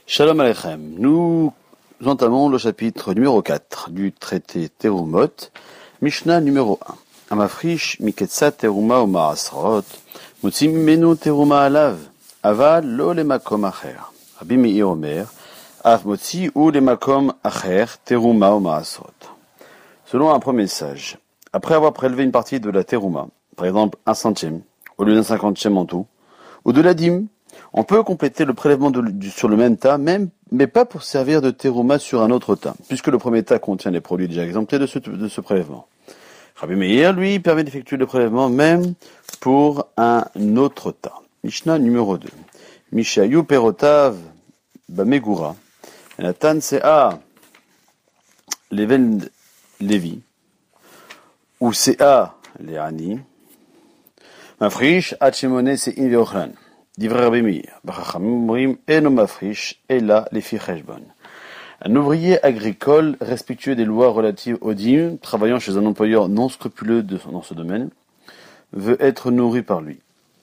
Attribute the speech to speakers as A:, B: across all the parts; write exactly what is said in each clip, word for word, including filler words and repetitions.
A: Shalom Aleichem. Nous entamons le chapitre numéro quatre du traité Terumot, Mishnah numéro un. Amafrish miketsa teruma ou ma'asrot, motzi mimenu teruma alav, aval lo lemakom acher. Rabbi Meir Omer, af motzi ou lemakom acher, teruma ou ma'asrot. Selon un premier sage, après avoir prélevé une partie de la teruma, par exemple un centième, au lieu d'un cinquantième en tout, ou de la dîme, on peut compléter le prélèvement de, du, sur le même tas, même, mais pas pour servir de terouma sur un autre tas, puisque le premier tas contient les produits déjà exemptés de ce, de ce prélèvement. Rabbi Meir, lui, permet d'effectuer le prélèvement même pour un autre tas. Mishnah numéro deux. Mishayu perotav bamegura. Natan sea leven levi. Ou sea leani. Mafrish hachemone se inveochlan. Divrei Rabbi Meir, Bachachamim omrim eno mafrish ela lefi cheshbon. Un ouvrier agricole respectueux des lois relatives aux dîmes, travaillant chez un employeur non scrupuleux de, dans ce domaine, veut être nourri par lui.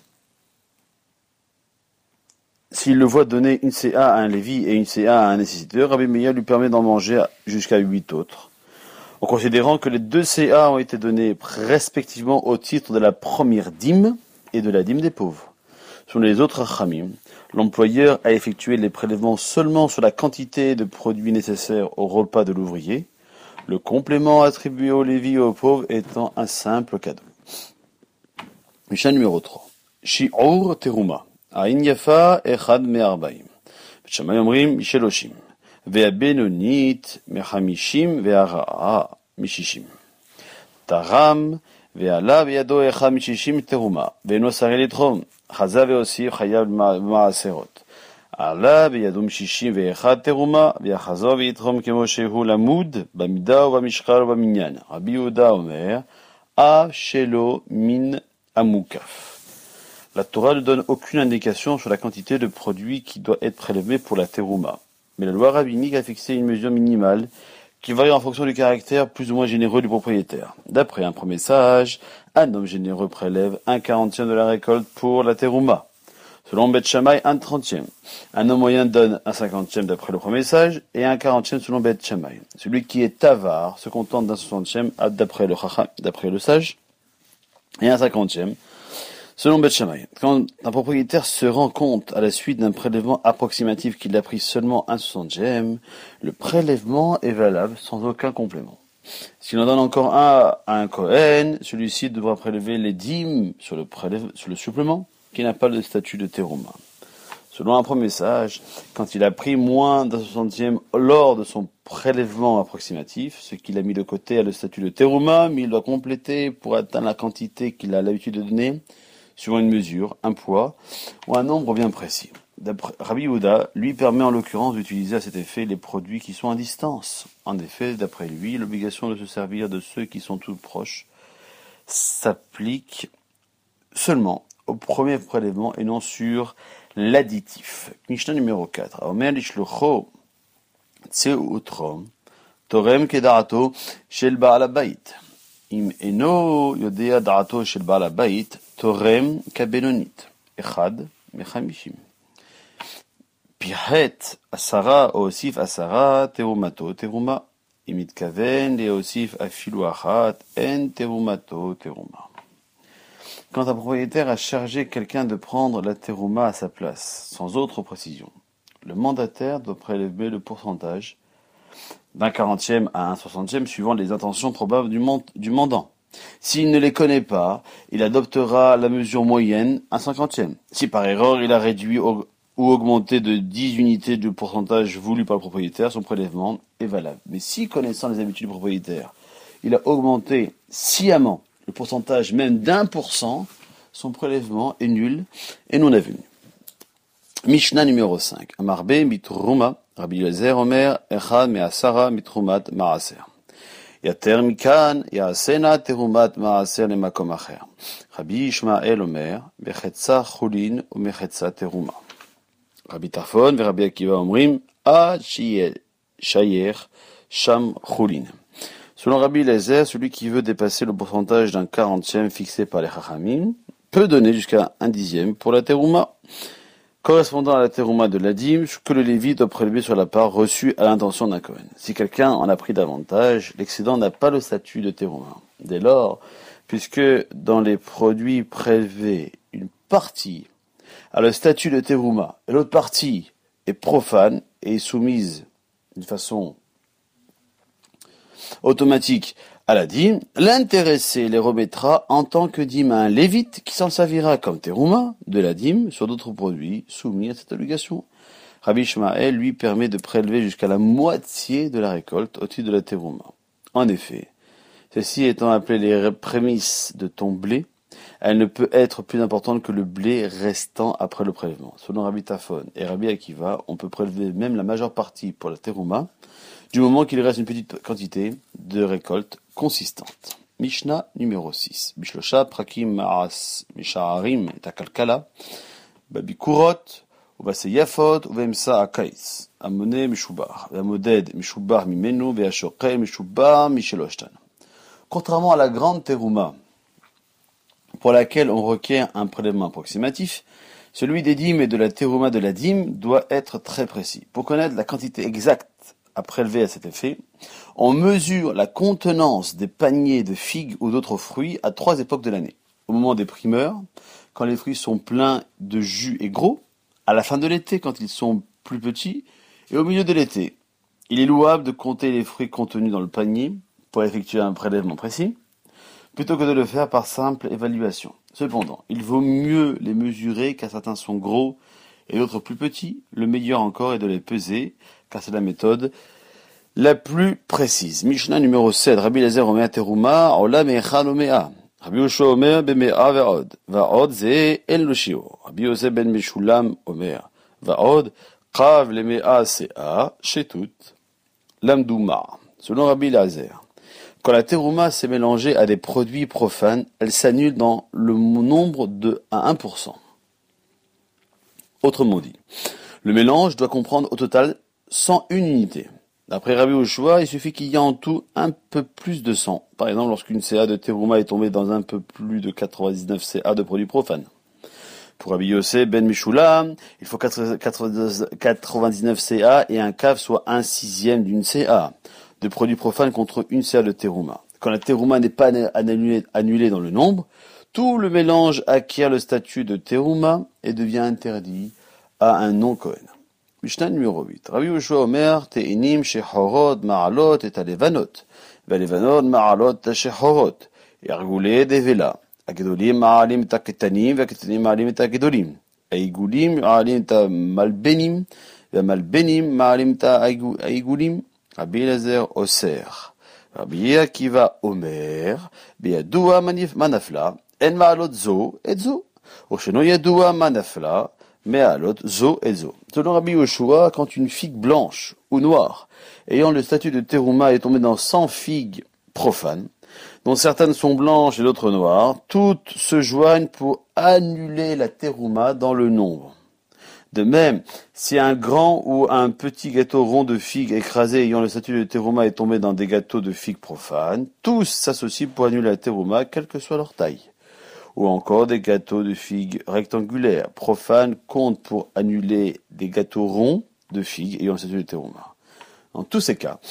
A: S'il le voit donner une C A à un lévi et une C A à un nécessiteur, Rabbi Meir lui permet d'en manger jusqu'à huit autres, en considérant que les deux C A ont été donnés respectivement au titre de la première dîme et de la dîme des pauvres. Sur les autres Chachamim, l'employeur a effectué les prélèvements seulement sur la quantité de produits nécessaires au repas de l'ouvrier, le complément attribué aux lévis et aux pauvres étant un simple cadeau. Mishnah numéro trois. Shi'ur teruma. Aïn yafa echad me'arbaim. Betchamay omrim misheloshim. Ve'a benonit mechamishim ve'a ra'a mishishim. Taram ve'a la ve'yado echad mishishim teruma. Ve'no sari litrom. Chaza ve'osif chayav ma'aserot. Ala beyadum shishim ve'echad teruma ve'achazo ve'yitrom kemo shehu lamud bamida ou bamishkal ou baminyan. Rabbi Yehuda Omer a shelo min amukaf. La Torah ne donne aucune indication sur la quantité de produits qui doit être prélevé pour la teruma, mais la loi rabbinique a fixé une mesure minimale qui varie en fonction du caractère plus ou moins généreux du propriétaire. D'après un premier sage, un homme généreux prélève un quarantième de la récolte pour la terouma. Selon Beth Shammai, un trentième. Un homme moyen donne un cinquantième d'après le premier sage et un quarantième selon Beth Shammai. Celui qui est avare se contente d'un soixantième d'après le chacham, d'après le sage, et un cinquantième selon Beth Shammai. Quand un propriétaire se rend compte à la suite d'un prélèvement approximatif qu'il a pris seulement un soixantième, le prélèvement est valable sans aucun complément. S'il en donne encore un à un Kohen, celui-ci devra prélever les dîmes sur le, prélève, sur le supplément qui n'a pas le statut de terouma. Selon un premier sage, quand il a pris moins d'un soixantième lors de son prélèvement approximatif, ce qu'il a mis de côté a le statut de terouma, mais il doit compléter pour atteindre la quantité qu'il a l'habitude de donner, suivant une mesure, un poids, ou un nombre bien précis. D'après Rabbi Yehuda, lui permet en l'occurrence d'utiliser à cet effet les produits qui sont à distance. En effet, d'après lui, l'obligation de se servir de ceux qui sont tout proches s'applique seulement au premier prélèvement et non sur l'additif. Mishnah numéro quatre. Omer lishlucho tseutrom torem kedarato shel ba'al habayit. Im eno yodea darato shel ba'al habayit torem kabenonit. Echad mechamishim. Pihet asara osif asara terumato teruma. Imit kaven le osif afilu achat en terumato teruma. Quand un propriétaire a chargé quelqu'un de prendre la terouma à sa place, sans autre précision, le mandataire doit prélever le pourcentage d'un quarantième à un soixantième suivant les intentions probables du, mand- du mandant. S'il ne les connaît pas, il adoptera la mesure moyenne, un cinquantième. Si par erreur il a réduit au- ou augmenté de dix unités du pourcentage voulu par le propriétaire, son prélèvement est valable. Mais si, connaissant les habitudes du propriétaire, il a augmenté sciemment le pourcentage même d'un pour cent, son prélèvement est nul et non avenu. Mishnah numéro cinq. Amarbe mitruma, Rabbi Eliezer Omer, Echad me'asara mitrumat ma'aser. Yater mikan, ya'asena terumat ma'aser lemakom acher. Rabbi Ishmael Omer, bechetza chulin ou mechetza teruma. Rabbi Tarfon ve Rabbi Akiva Omrim, a shayer sham chulin. Selon Rabbi Eliezer, celui qui veut dépasser le pourcentage d'un quarantième fixé par les Chachamim peut donner jusqu'à un dixième pour la terouma. correspondant à la terouma de la dîme, que le Lévi doit prélever sur la part reçue à l'intention d'un Kohen. Si quelqu'un en a pris davantage, l'excédent n'a pas le statut de terouma. Dès lors, puisque dans les produits prélevés, une partie a le statut de terouma et l'autre partie est profane et est soumise d'une façon automatique à la dîme, l'intéressé les remettra en tant que dîme à un lévite qui s'en servira comme terouma de la dîme sur d'autres produits soumis à cette obligation. Rabbi Ishmael lui permet de prélever jusqu'à la moitié de la récolte au titre de la terouma. En effet, ceci étant appelé les prémices de ton blé, elle ne peut être plus importante que le blé restant après le prélèvement. Selon Rabbi Tafon et Rabbi Akiva, on peut prélever même la majeure partie pour la terouma, du moment qu'il reste une petite quantité de récolte consistante. Mishnah numéro six. Bishlosha prakim ma'as misha'arim et akalkala, babikurot, ubase yafot, uvemsa akais, amone mishubar, vamoded mishubar mimenu, veashokel mishubar misheloshtan. Contrairement à la grande terouma, pour laquelle on requiert un prélèvement approximatif, celui des dîmes et de la terouma de la dîme doit être très précis. Pour connaître la quantité exacte à prélever à cet effet, on mesure la contenance des paniers de figues ou d'autres fruits à trois époques de l'année. Au moment des primeurs, quand les fruits sont pleins de jus et gros, à la fin de l'été quand ils sont plus petits, et au milieu de l'été. Il est louable de compter les fruits contenus dans le panier pour effectuer un prélèvement précis, plutôt que de le faire par simple évaluation. Cependant, il vaut mieux les mesurer car certains sont gros et d'autres plus petits. Le meilleur encore est de les peser, car c'est la méthode la plus précise. Mishnah numéro sept. Rabbi Eliezer Omer Teruma, Olam Echad Omea. Rabbi Yoshua Omer Bemea Ve'od. Va'od ze El lo shiur. Rabbi Yosef ben Meshulam Omer. Va'od, Qav Lemea Se'a, Shetut, Lamdouma. Selon Rabbi Eliezer, quand la terouma s'est mélangée à des produits profanes, elle s'annule dans le nombre de à un pour cent. Autrement dit, le mélange doit comprendre au total cent une unités. D'après Rabbi Yoshua, il suffit qu'il y ait en tout un peu plus de cent. Par exemple, lorsqu'une C A de terouma est tombée dans un peu plus de quatre-vingt-dix-neuf C A de produits profanes. Pour Rabbi Yosef ben Meshulam, il faut quatre-vingt-dix-neuf C A et un cave soit un sixième d'une C A de produits profanes contre une C A de terouma. Quand la terouma n'est pas annulée, annulée dans le nombre, tout le mélange acquiert le statut de terouma et devient interdit à un non-Kohen. Mishnah numéro huit. Rabbi Yoshua Omer, Te'inim shechorot ma'alot et alevanot, ve'alevanot ma'alot shechorot, yargule devela, agedolim ma'alim ta ketanim, ve'ketanim ma'alim ta agedolim, aigulim ma'alim ta malbenim, ve'malbenim ma'alim ta aigulim, Rabbi Eliezer Oser, Rabbi Akiva Omer, Be'yadua manafla, en ma'alot zo et zo, Osheno yadua manafla, Me'alot zo et zo. Selon Rabbi Yoshua, quand une figue blanche ou noire, ayant le statut de terouma, est tombée dans cent figues profanes, dont certaines sont blanches et d'autres noires, toutes se joignent pour annuler la terouma dans le nombre. De même, si un grand ou un petit gâteau rond de figues écrasé ayant le statut de terouma est tombé dans des gâteaux de figues profanes, tous s'associent pour annuler la terouma, quelle que soit leur taille. Ou encore des gâteaux de figues rectangulaires profanes comptent pour annuler des gâteaux ronds de figues ayant le statut de terouma. Dans tous ces cas,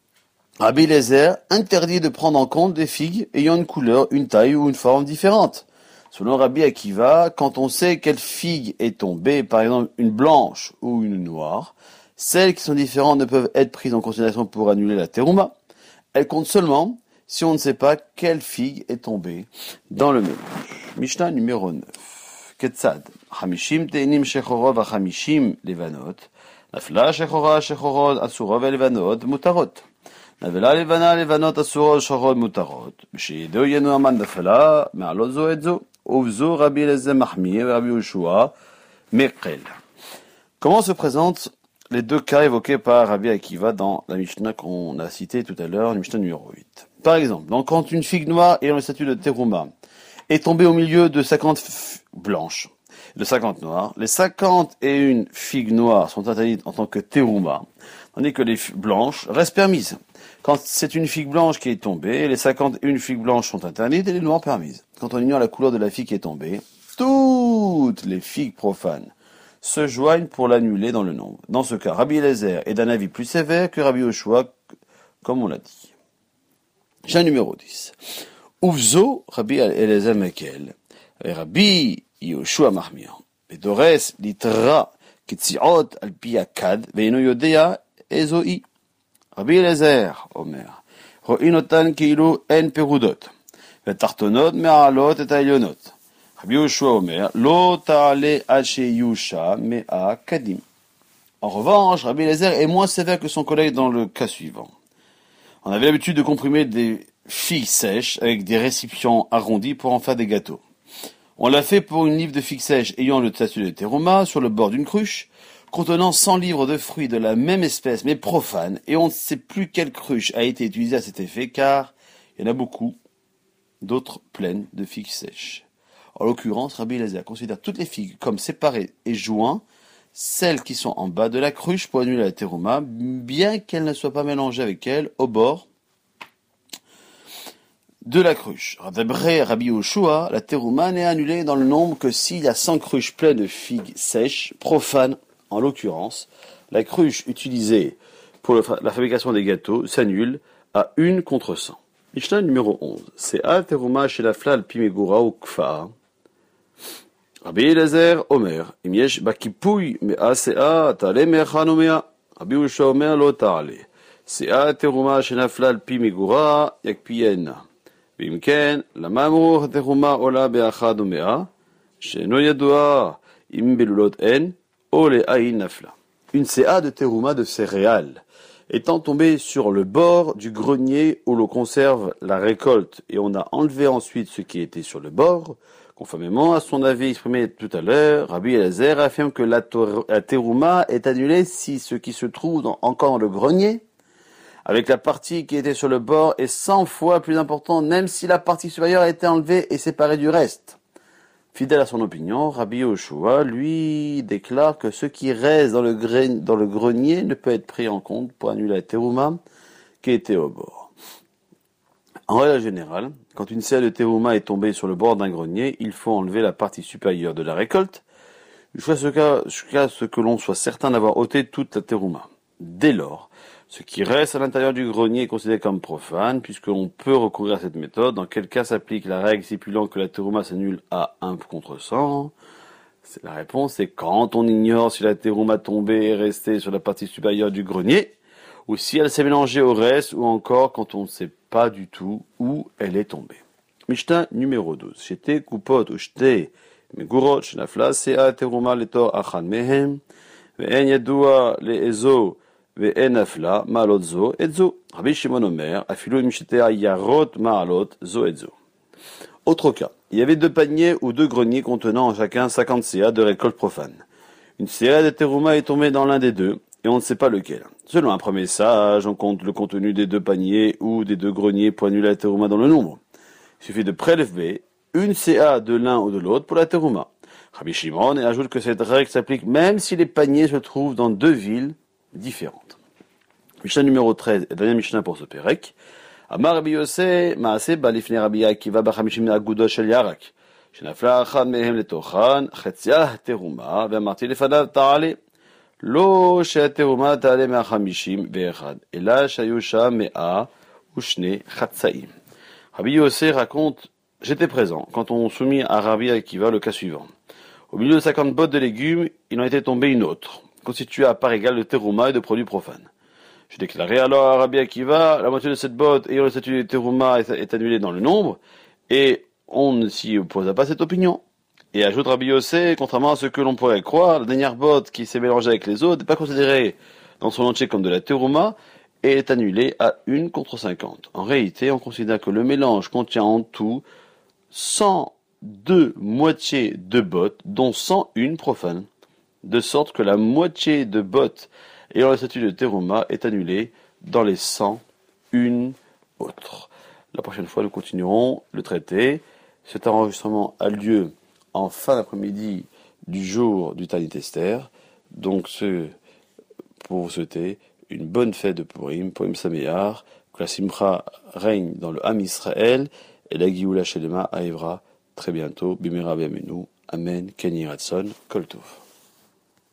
A: Rabbi Eliezer interdit de prendre en compte des figues ayant une couleur, une taille ou une forme différente. Selon Rabbi Akiva, quand on sait quelle figue est tombée, par exemple une blanche ou une noire, celles qui sont différentes ne peuvent être prises en considération pour annuler la terouma. Elles comptent seulement si on ne sait pas quelle figue est tombée dans le mélange. Mishnah numéro neuf. Ketzad. Hamishim te'inim shechorot va hamishim levanot. Nafla shechora shechorot asura levanot mutarot. Navela levana levanot asura shechorot mutarot. B'sheyedo yenu aman nafla me'alot zo et zo. Ovzo Rabbi Eliezer Mahmir et Rabbi Yoshua Mekel. Comment se présentent les deux cas évoqués par Rabbi Akiva dans la Mishnah qu'on a citée tout à l'heure, la Mishnah numéro huit. Par exemple, donc quand une figue noire ayant le statut de terouma est tombée au milieu de cinquante f- blanches, de cinquante noires, les cinquante et une figues noires sont interdites en tant que terouma, tandis que les f- blanches restent permises. Quand c'est une figue blanche qui est tombée, les cinquante et une figues blanches sont interdites et les noires permises. Quand on ignore la couleur de la figue qui est tombée, toutes les figues profanes se joignent pour l'annuler dans le nombre. Dans ce cas, Rabbi Eliezer est d'un avis plus sévère que Rabbi Yoshua, comme on l'a dit. Chat numéro dix. Uvzo, Rabbi Eliezer Mekel, et Rabbi Yoshua Mahmir. Bedores litra kitziot al pi akad, veino yodea ezoi. Rabbi Eliezer, Omer, ro'in otan כאילו אין פירודות, ותחתונות מעלות את העליונות. Rabbi Yoshua Omer, lo ta'ale ad sheyusha mea kadim. En revanche, Rabbi Eliezer est moins sévère que son collègue dans le cas suivant. On avait l'habitude de comprimer des figues sèches avec des récipients arrondis pour en faire des gâteaux. On l'a fait pour une livre de figues sèches ayant le statut de teruma sur le bord d'une cruche, contenant cent livres de fruits de la même espèce mais profanes, et on ne sait plus quelle cruche a été utilisée à cet effet, car il y en a beaucoup d'autres pleines de figues sèches. En l'occurrence, Rabbi Eliezer considère toutes les figues comme séparées et jointes, celles qui sont en bas de la cruche pour annuler la teruma, bien qu'elles ne soient pas mélangées avec elles au bord de la cruche. D'après Rabbi Yoshua, la teruma n'est annulée dans le nombre que s'il y a cent cruches pleines de figues sèches, profanes. En l'occurrence, la cruche utilisée pour le, la fabrication des gâteaux s'annule à une contre cent. Mishnah numéro onze. Se'a teruma chez la flal pimegura ou kfa. Rabbi Eliezer Omer, im yesh bakipui mea se'a ta'ale me'acha nomea. Rabbi Yoshua Omer lo ta'ale. Se'a teruma chez la flal pimegura yakpiyena. ואם כן, למה אמרו התרומה עולה באחד ומאה, שאינו ידוע אם בלולות אין, או לאין נפלה. Une C A de terouma de céréales étant tombée sur le bord du grenier où l'on conserve la récolte et on a enlevé ensuite ce qui était sur le bord, conformément à son avis exprimé tout à l'heure, Rabbi Eliezer affirme que la, la terouma est annulée si ce qui se trouve dans, encore dans le grenier avec la partie qui était sur le bord est cent fois plus importante, même si la partie supérieure a été enlevée et séparée du reste. Fidèle à son opinion, Rabbi Yoshua, lui, déclare que ce qui reste dans le, gre- dans le grenier ne peut être pris en compte pour annuler la terouma qui était au bord. En règle générale, quand une selle de terouma est tombée sur le bord d'un grenier, il faut enlever la partie supérieure de la récolte, jusqu'à ce, cas, jusqu'à ce que l'on soit certain d'avoir ôté toute la terouma. Dès lors, ce qui reste à l'intérieur du grenier est considéré comme profane, puisque l'on peut recourir à cette méthode. Dans quel cas s'applique la règle stipulant que la terouma s'annule à un contre cent? C'est la réponse, c'est quand on ignore si la terouma tombée est restée sur la partie supérieure du grenier, ou si elle s'est mélangée au reste, ou encore quand on ne sait pas du tout où elle est tombée. Mishnah numéro douze. Shete kupot ushte megurot shenafla sea terouma letor achan mehem, ve'en yadua le'ezo ואין נפלה, מעלות זו את זו. רבי שמעון אומר, אפילו אם שתי עיירות מעלות זו את זו. Autre cas, il y avait deux paniers ou deux greniers contenant en chacun cinquante C A de récolte profane. Une C A de terouma est tombée dans l'un des deux, et on ne sait pas lequel. Selon un premier sage, on compte le contenu des deux paniers ou des deux greniers pour annuler la terouma dans le nombre. Il suffit de prélever une C A de l'un ou de l'autre pour la terouma. Rabbi Shimon ajoute que cette règle s'applique même si les paniers se trouvent dans deux villes différentes. Mishnah numéro treize, et dernière Mishnah pour ce Pérec. Amar Rabbi Yosef, Maaseh balifnei Rabbi Akiva b'chamishim agudot shel yarak, shenafla achad mehem letochan, chetziah teruma, ve'amarti lefanav ta'ale, lo she'ateruma ta'ale me'achamishim ve'echad, ela shayu sham me'a ushne chatzaim. Rabbi Yosef raconte, j'étais présent quand on soumit à Rabbi Akiva le cas suivant. Au milieu de cinquante bottes de légumes, il en était tombé une autre, constituée à part égale de terouma et de produits profanes. Je déclarais alors à Rabbi Akiva, la moitié de cette botte ayant le statut de terouma est, est annulée dans le nombre, et on ne s'y opposa pas cette opinion. Et ajoute Rabbi Yosef, contrairement à ce que l'on pourrait croire, la dernière botte qui s'est mélangée avec les autres n'est pas considérée dans son entier comme de la terouma, et est annulée à une contre cinquante. En réalité, on considère que le mélange contient en tout cent deux moitiés de bottes, dont cent un profanes, de sorte que la moitié de bottes ayant le statut de terouma est annulée dans les cent un autres. La prochaine fois, nous continuerons le traité. Cet enregistrement a lieu en fin d'après-midi du jour du Tanit Esther. Donc, ce, pour vous souhaiter une bonne fête de Purim, Purim Sameach, que la Simcha règne dans le Ham Israël et la Gioula Shelema arrivera très bientôt. Bimera B'Yamenu. Amen. Ken Yiratzon. Kol Tov.